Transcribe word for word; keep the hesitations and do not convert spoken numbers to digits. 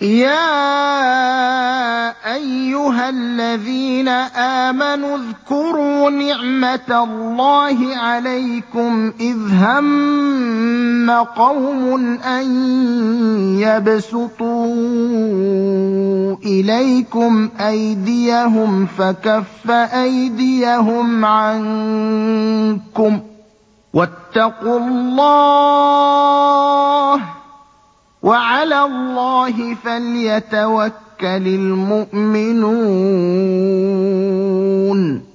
يَا أَيُّهَا الَّذِينَ آمَنُوا اذْكُرُوا نِعْمَةَ اللَّهِ عَلَيْكُمْ إِذْ هَمَّ قَوْمٌ أَن يَبْسُطُوا إِلَيْكُمْ أَيْدِيَهُمْ فَكَفَّ أَيْدِيَهُمْ عَنكُمْ ۖ وَاتَّقُوا اللَّهَ ۚ وَعَلَى اللَّهِ فَلْيَتَوَكَّلِ الْمُؤْمِنُونَ